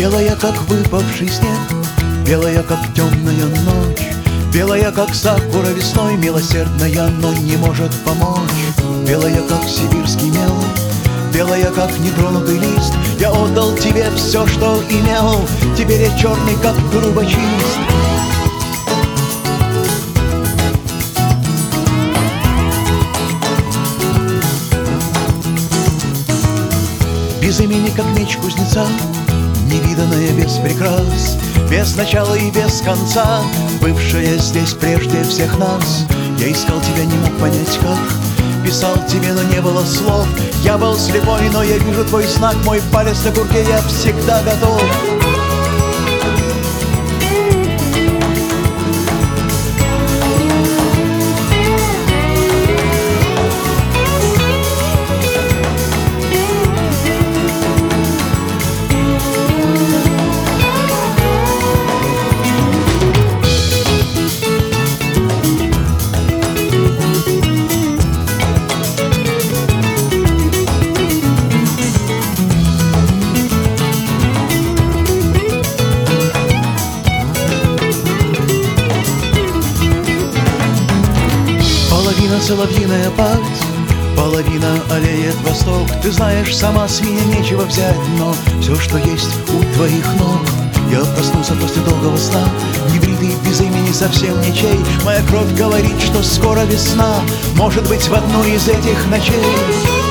Белая, как выпавший снег, белая, как темная ночь, белая, как сакура весной, милосердная, но не может помочь. Белая, как сибирский мел, белая, как нетронутый лист. Я отдал тебе все, что имел, теперь я черный, как грубо чист. Без имени, как меч кузнеца, невиданная без прикрас, без начала и без конца, бывшая здесь прежде всех нас. Я искал тебя, не мог понять как, писал тебе, но не было слов. Я был слепой, но я вижу твой знак, мой палец на курке, я всегда готов. Половина соловьиная пасть, половина аллеет восток. Ты знаешь, сама с меня нечего взять, но все, что есть у твоих ног. Я проснулся после долгого сна, небритый, без имени, совсем ничей. Моя кровь говорит, что скоро весна, может быть, в одну из этих ночей.